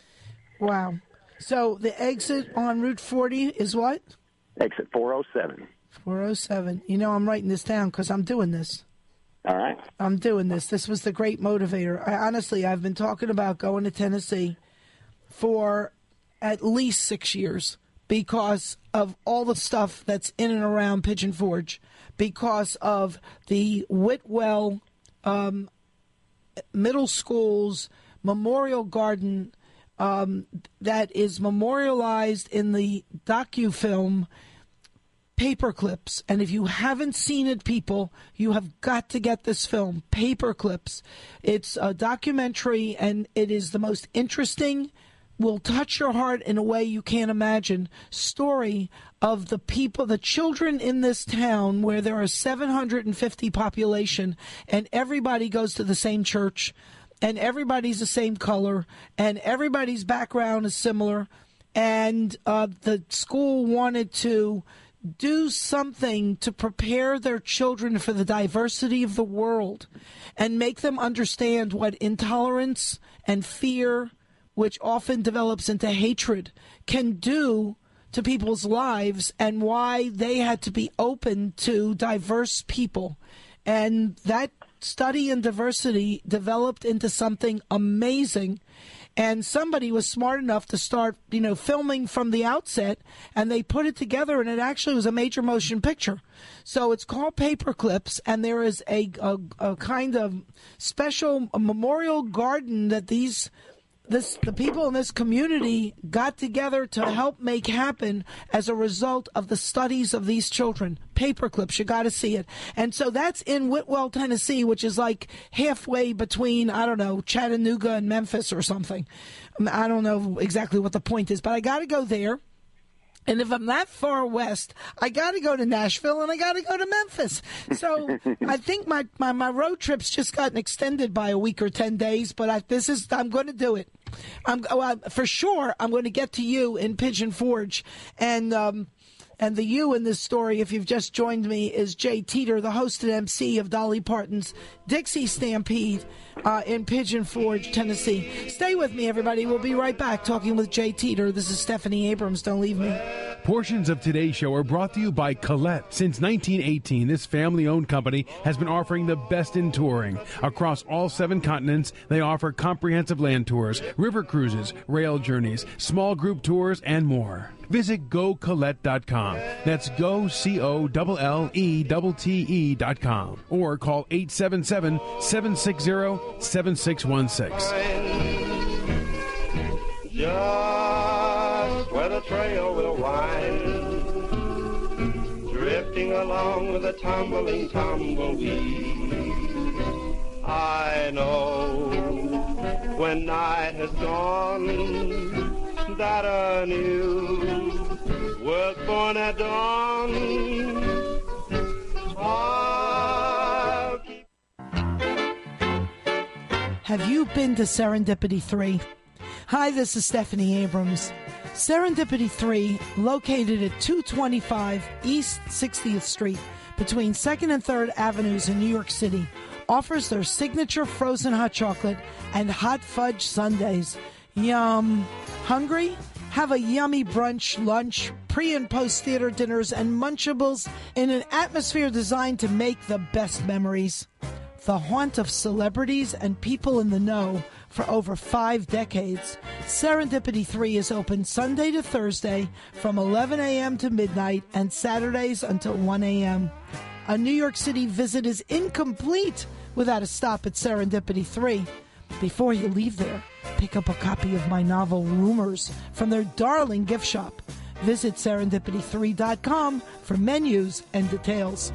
Wow. So the exit on Route forty is what? Exit four oh seven. four oh seven. You know, I'm writing this down because I'm doing this. All right. I'm doing this. This was the great motivator. I, honestly, I've been talking about going to Tennessee for at least six years because of all the stuff that's in and around Pigeon Forge, because of the Whitwell um, Middle School's Memorial Garden um, that is memorialized in the docu-film Paperclips. And if you haven't seen it, people, you have got to get this film, Paperclips. It's a documentary, and it is the most interesting, will touch your heart in a way you can't imagine, story of the people, the children in this town where there are seven hundred fifty population, and everybody goes to the same church, and everybody's the same color, and everybody's background is similar, and uh, the school wanted to do something to prepare their children for the diversity of the world and make them understand what intolerance and fear, which often develops into hatred, can do to people's lives, and why they had to be open to diverse people. And that study in diversity developed into something amazing. And somebody was smart enough to start, you know, filming from the outset, and they put it together, and it actually was a major motion picture. So it's called Paper Clips, and there is a, a, a kind of special memorial garden that these this the people in this community got together to help make happen as a result of the studies of these children. Paper Clips, you got to see it. And so that's in Whitwell, Tennessee, which is like halfway between, I don't know, Chattanooga and Memphis or something. I don't know exactly what the point is, but I got to go there. And if I'm that far west, I got to go to Nashville and I got to go to Memphis. So I think my, my, my road trip's just gotten extended by a week or ten days, but I, this is, I'm going to do it. I'm uh, for sure I'm going to get to you in Pigeon Forge. And, um, And the you in this story, if you've just joined me, is Jay Teeter, the host and M C of Dolly Parton's Dixie Stampede uh, in Pigeon Forge, Tennessee. Stay with me, everybody. We'll be right back talking with Jay Teeter. This is Stephanie Abrams. Don't leave me. Portions of today's show are brought to you by Colette. Since nineteen eighteen, this family-owned company has been offering the best in touring. Across all seven continents, they offer comprehensive land tours, river cruises, rail journeys, small group tours, and more. Visit go colette dot com. That's go, C O L L E T T E dot com. Or call eight seven seven, seven six zero, seven six one six. Just where the trail will wind, drifting along with a tumbling tumbleweed. I know when night has gone that a new was born at dawn. I'll keep... Have you been to Serendipity three? Hi, this is Stephanie Abrams. Serendipity three, located at two twenty-five East sixtieth Street between second and third Avenues in New York City, offers their signature frozen hot chocolate and hot fudge sundaes. Yum. Hungry? Have a yummy brunch, lunch, pre- and post-theater dinners, and Munchables in an atmosphere designed to make the best memories. The haunt of celebrities and people in the know for over five decades, Serendipity three is open Sunday to Thursday from eleven a.m. to midnight and Saturdays until one a.m. A New York City visit is incomplete without a stop at Serendipity three. Before you leave there, pick up a copy of my novel Rumors from their darling gift shop. Visit serendipity three dot com for menus and details.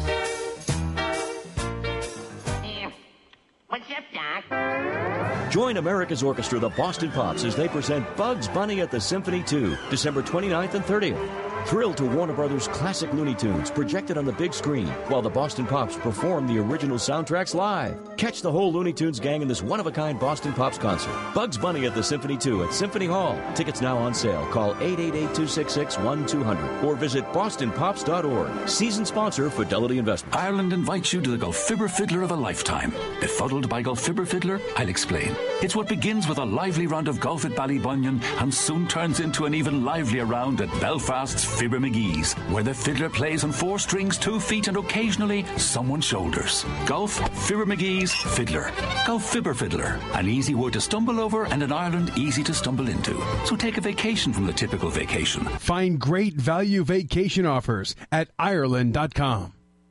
What's up, Doc? Join America's Orchestra, the Boston Pops, as they present Bugs Bunny at the Symphony two, December twenty-ninth and thirtieth. Thrill to Warner Brothers' classic Looney Tunes projected on the big screen while the Boston Pops perform the original soundtracks live. Catch the whole Looney Tunes gang in this one-of-a-kind Boston Pops concert. Bugs Bunny at the Symphony two at Symphony Hall. Tickets now on sale. Call eight eight eight, two six six, one two zero zero or visit boston pops dot org. Season sponsor, Fidelity Investments. Ireland invites you to the Gulfibber Fiddler of a lifetime. Befuddled by Gulfibber Fiddler? I'll explain. It's what begins with a lively round of golf at Ballybunion and soon turns into an even livelier round at Belfast's Fibber McGee's, where the fiddler plays on four strings, two feet, and occasionally someone's shoulders. Golf, Fibber McGee's, Fiddler. Gulfibber Fiddler. An easy word to stumble over and an Ireland easy to stumble into. So take a vacation from the typical vacation. Find great value vacation offers at Ireland dot com.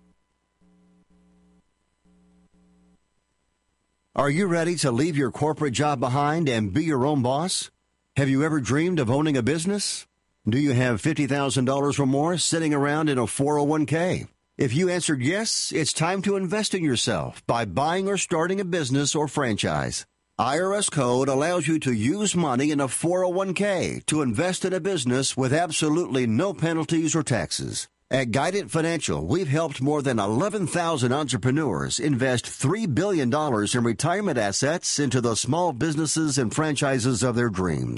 Are you ready to leave your corporate job behind and be your own boss? Have you ever dreamed of owning a business? Do you have fifty thousand dollars or more sitting around in a four oh one k? If you answered yes, it's time to invest in yourself by buying or starting a business or franchise. I R S Code allows you to use money in a four oh one k to invest in a business with absolutely no penalties or taxes. At Guidant Financial, we've helped more than eleven thousand entrepreneurs invest three billion dollars in retirement assets into the small businesses and franchises of their dreams.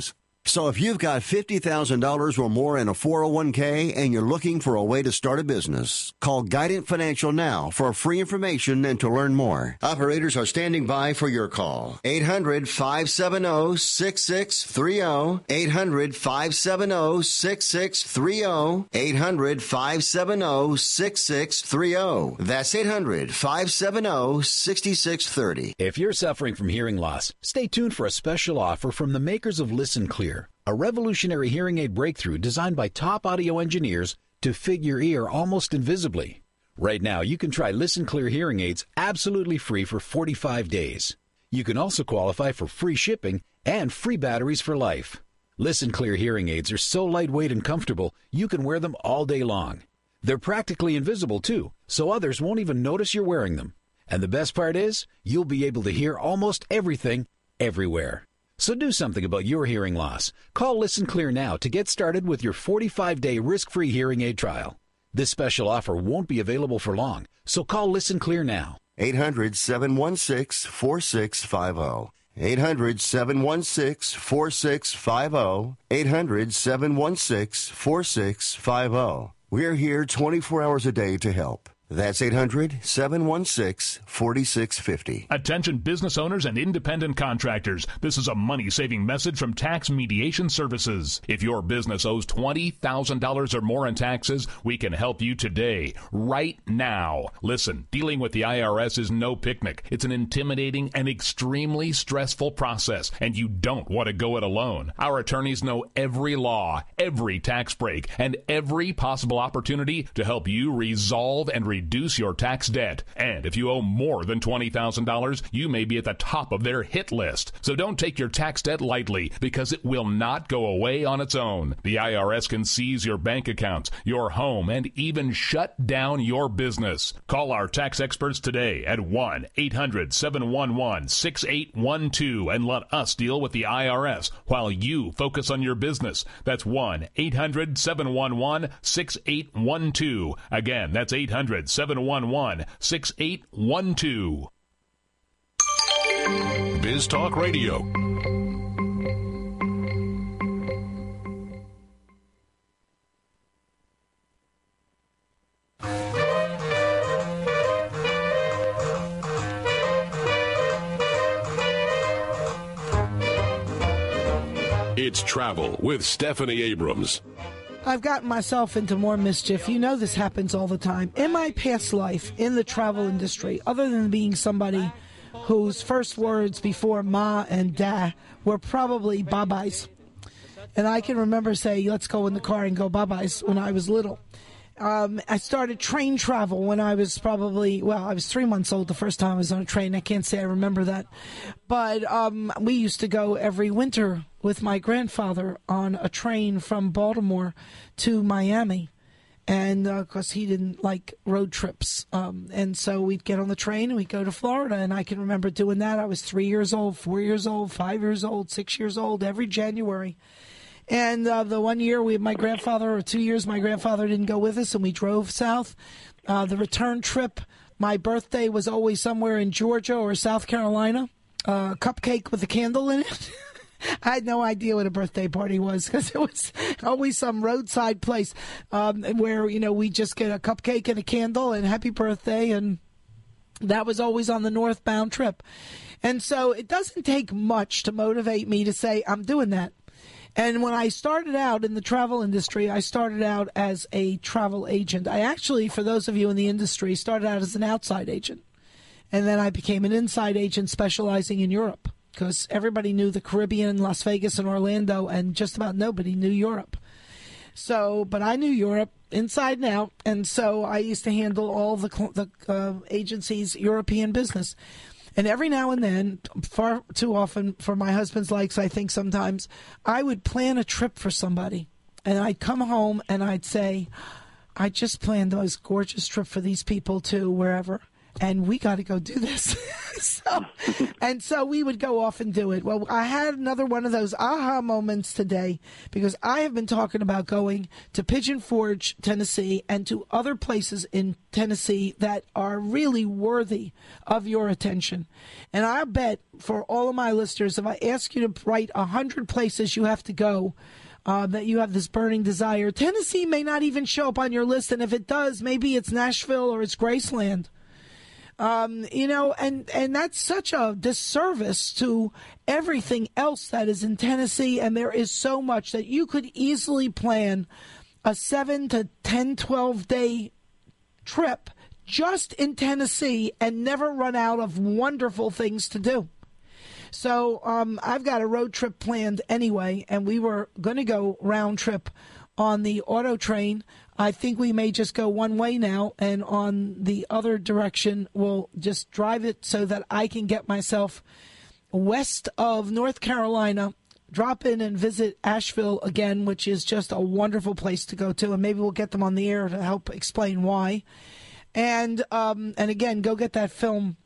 So if you've got fifty thousand dollars or more in a four oh one k and you're looking for a way to start a business, call Guidant Financial now for free information and to learn more. Operators are standing by for your call. eight hundred, five seven zero, six six three zero. eight hundred, five seven zero, six six three zero. eight hundred, five seven zero, six six three zero. That's eight hundred, five seven zero, six six three zero. If you're suffering from hearing loss, stay tuned for a special offer from the makers of Listen Clear, a revolutionary hearing aid breakthrough designed by top audio engineers to fit your ear almost invisibly. Right now, you can try Listen Clear hearing aids absolutely free for forty-five days. You can also qualify for free shipping and free batteries for life. Listen Clear hearing aids are so lightweight and comfortable, you can wear them all day long. They're practically invisible, too, so others won't even notice you're wearing them. And the best part is, you'll be able to hear almost everything, everywhere. So do something about your hearing loss. Call Listen Clear now to get started with your forty-five day risk-free hearing aid trial. This special offer won't be available for long, so call Listen Clear now. eight hundred, seven one six, four six five zero. eight hundred, seven one six, four six five zero. eight hundred, seven one six, four six five zero. We're here twenty-four hours a day to help. That's eight hundred, seven one six, four six five zero. Attention business owners and independent contractors. This is a money-saving message from Tax Mediation Services. If your business owes twenty thousand dollars or more in taxes, we can help you today, right now. Listen, dealing with the I R S is no picnic. It's an intimidating and extremely stressful process, and you don't want to go it alone. Our attorneys know every law, every tax break, and every possible opportunity to help you resolve and reduce your tax debt. And if you owe more than twenty thousand dollars, you may be at the top of their hit list. So don't take your tax debt lightly, because it will not go away on its own. The I R S can seize your bank accounts, your home, and even shut down your business. Call our tax experts today at one eight hundred, seven one one, six eight one two and let us deal with the I R S while you focus on your business. That's one eight hundred, seven one one, six eight one two. Again, that's eight hundred, seven one one, six eight one two. Biz Talk Radio. It's Travel with Stephanie Abrams. I've gotten myself into more mischief. You know this happens all the time. In my past life, in the travel industry, other than being somebody whose first words before ma and da were probably bye-byes. And I can remember saying, let's go in the car and go bye-byes when I was little. Um, I started train travel when I was probably, well, I was three months old the first time I was on a train. I can't say I remember that. But um, we used to go every winter with my grandfather on a train from Baltimore to Miami. And because uh, he didn't like road trips. Um, and so we'd get on the train and we'd go to Florida. And I can remember doing that. I was three years old, four years old, five years old, six years old, every January. And uh, the one year we had my grandfather, or two years my grandfather didn't go with us, and we drove south. Uh, the return trip, my birthday was always somewhere in Georgia or South Carolina. Uh, a cupcake with a candle in it. I had no idea what a birthday party was, because it was always some roadside place um, where, you know, we just get a cupcake and a candle and happy birthday, and that was always on the northbound trip. And so it doesn't take much to motivate me to say, I'm doing that. And when I started out in the travel industry, I started out as a travel agent. I actually, for those of you in the industry, started out as an outside agent. And then I became an inside agent specializing in Europe, because everybody knew the Caribbean, Las Vegas, and Orlando, and just about nobody knew Europe. So, but I knew Europe inside and out, and so I used to handle all the, the uh, agency's European business. And every now and then, far too often for my husband's likes, I think sometimes, I would plan a trip for somebody. And I'd come home and I'd say, I just planned the most gorgeous trip for these people to wherever. And we got to go do this. so, and so we would go off and do it. Well, I had another one of those aha moments today because I have been talking about going to Pigeon Forge, Tennessee, and to other places in Tennessee that are really worthy of your attention. And I bet for all of my listeners, if I ask you to write one hundred places you have to go, Uh, that you have this burning desire, Tennessee may not even show up on your list, and if it does, maybe it's Nashville or it's Graceland. Um, you know, and, and that's such a disservice to everything else that is in Tennessee, and there is so much that you could easily plan a seven to ten, twelve day trip just in Tennessee and never run out of wonderful things to do. So um, I've got a road trip planned anyway, and we were going to go round trip on the auto train. I think we may just go one way now, and on the other direction, we'll just drive it so that I can get myself west of North Carolina, drop in and visit Asheville again, which is just a wonderful place to go to, and maybe we'll get them on the air to help explain why. And um, and again, go get that film,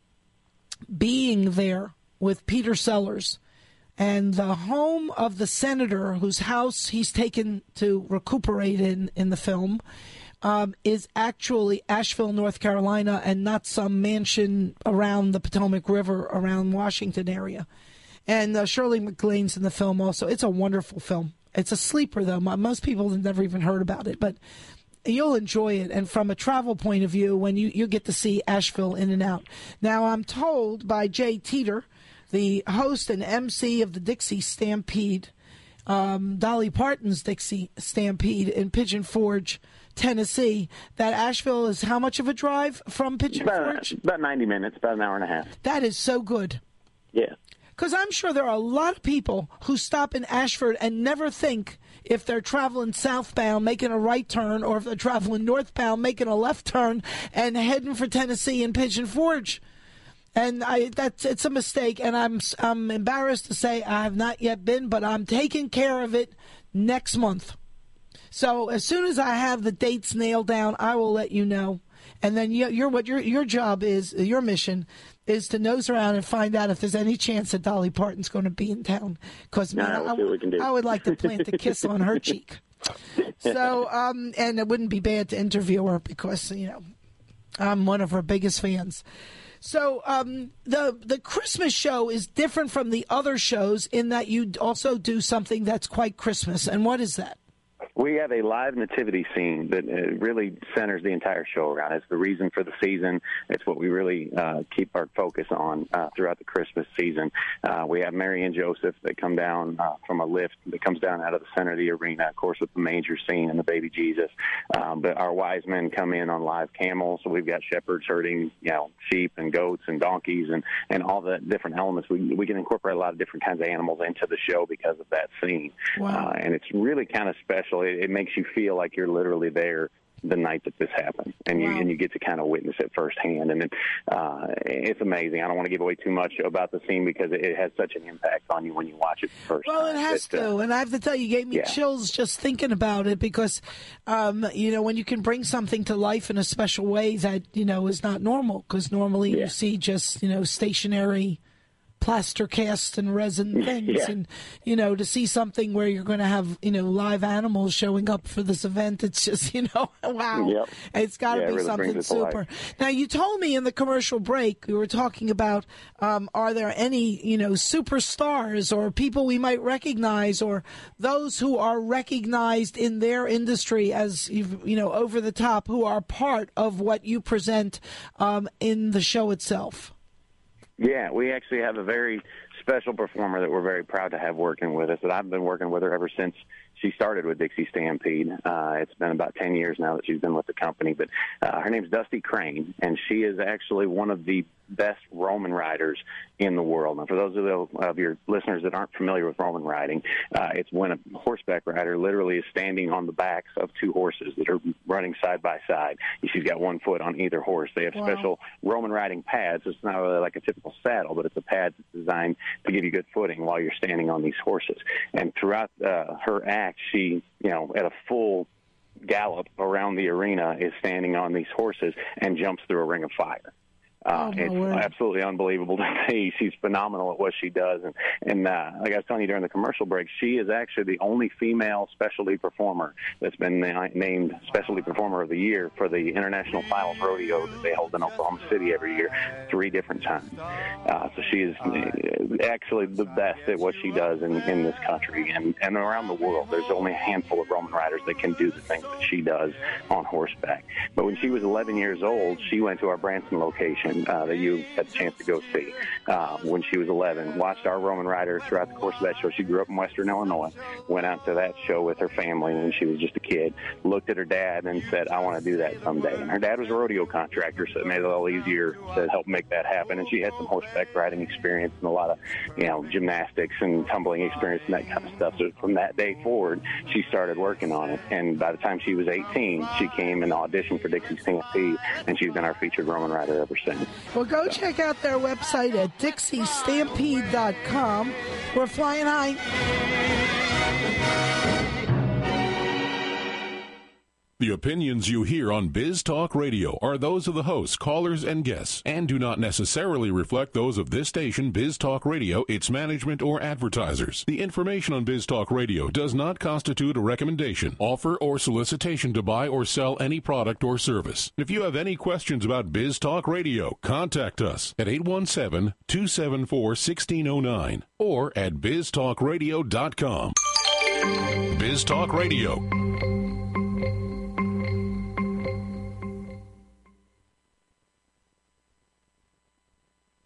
Being There, with Peter Sellers, and the home of the senator whose house he's taken to recuperate in in the film um, is actually Asheville, North Carolina, and not some mansion around the Potomac River around Washington area. And uh, Shirley MacLaine's in the film also. It's a wonderful film. It's a sleeper, though. Most people have never even heard about it, but you'll enjoy it. And from a travel point of view, when you, you get to see Asheville in and out. Now, I'm told by Jay Teeter, the host and M C of the Dixie Stampede, um, Dolly Parton's Dixie Stampede in Pigeon Forge, Tennessee, that Asheville is how much of a drive from Pigeon about, Forge? About ninety minutes, about an hour and a half. That is so good. Yeah. Because I'm sure there are a lot of people who stop in Ashford and never think if they're traveling southbound, making a right turn, or if they're traveling northbound, making a left turn and heading for Tennessee and Pigeon Forge. And I, that's it's a mistake, and I'm I'm embarrassed to say I have not yet been, but I'm taking care of it next month. So as soon as I have the dates nailed down, I will let you know. And then you, your what your your job is, your mission is to nose around and find out if there's any chance that Dolly Parton's going to be in town. Because no, we'll I, I would like to plant a kiss on her cheek. So um, and it wouldn't be bad to interview her because you know I'm one of her biggest fans. So um, the the Christmas show is different from the other shows in that you also do something that's quite Christmas. And what is that? We have a live nativity scene that uh, really centers the entire show around. It's the reason for the season. It's what we really uh, keep our focus on uh, throughout the Christmas season. Uh, we have Mary and Joseph that come down uh, from a lift that comes down out of the center of the arena, of course, with the manger scene and the baby Jesus. Um, but our wise men come in on live camels. So we've got shepherds herding, you know, sheep and goats and donkeys and, and all the different elements. We, we can incorporate a lot of different kinds of animals into the show because of that scene. Wow. Uh, and it's really kind of special. It, it makes you feel like you're literally there the night that this happened, and you wow. and you get to kind of witness it firsthand, and it, uh, it's amazing. I don't want to give away too much about the scene because it, it has such an impact on you when you watch it first. Well, time. it has it, to, uh, and I have to tell you, you gave me yeah. chills just thinking about it because, um, you know, when you can bring something to life in a special way that you know is not normal, because normally yeah. you see just you know stationary plaster cast and resin things yeah. and you know to see something where you're going to have you know live animals showing up for this event, it's just you know wow yep. it's got to yeah, be it really something super. Life. Now you told me in the commercial break we were talking about um, are there any you know superstars or people we might recognize or those who are recognized in their industry as you know over the top who are part of what you present um, in the show itself? Yeah, we actually have a very special performer that we're very proud to have working with us, that I've been working with her ever since she started with Dixie Stampede. Uh, it's been about ten years now that she's been with the company, but uh, her name's Dusty Crane, and she is actually one of the best Roman riders in the world. Now, for those of, the, of your listeners that aren't familiar with Roman riding, uh, it's when a horseback rider literally is standing on the backs of two horses that are running side by side. She's got one foot on either horse. They have wow. special Roman riding pads. It's not really like a typical saddle, but it's a pad that's designed to give you good footing while you're standing on these horses. And throughout uh, her act, she, you know, at a full gallop around the arena is standing on these horses and jumps through a ring of fire. Uh, Oh, my it's word. absolutely unbelievable to see. She's phenomenal at what she does. And, and uh, like I was telling you during the commercial break, she is actually the only female specialty performer that's been na- named Specialty Performer of the Year for the International Finals Rodeo that they hold in Oklahoma City every year, three different times. Uh, so she is actually the best at what she does in, in this country and, and around the world. There's only a handful of Roman riders that can do the things that she does on horseback. But when she was eleven years old, she went to our Branson location uh, that you had a chance to go see uh, when she was eleven, watched our Roman rider throughout the course of that show. She grew up in Western Illinois, went out to that show with her family when she was just a kid, looked at her dad and said, I want to do that someday. And her dad was a rodeo contractor, so it made it a little easier to help make that happen. And she had some horseback riding experience and a lot of, you know, gymnastics and tumbling experience and that kind of stuff. So from that day forward, she started working on it. And by the time she was eighteen, she came and auditioned for Dixie Stampede, and she's been our featured Roman rider ever since. Well, go check out their website at dixie stampede dot com. We're flying high. The opinions you hear on Biz Talk Radio are those of the hosts, callers, and guests, and do not necessarily reflect those of this station, Biz Talk Radio, its management, or advertisers. The information on Biz Talk Radio does not constitute a recommendation, offer, or solicitation to buy or sell any product or service. If you have any questions about Biz Talk Radio, contact us at eight one seven, two seven four, one six zero nine or at biz talk radio dot com. Biz Talk Radio.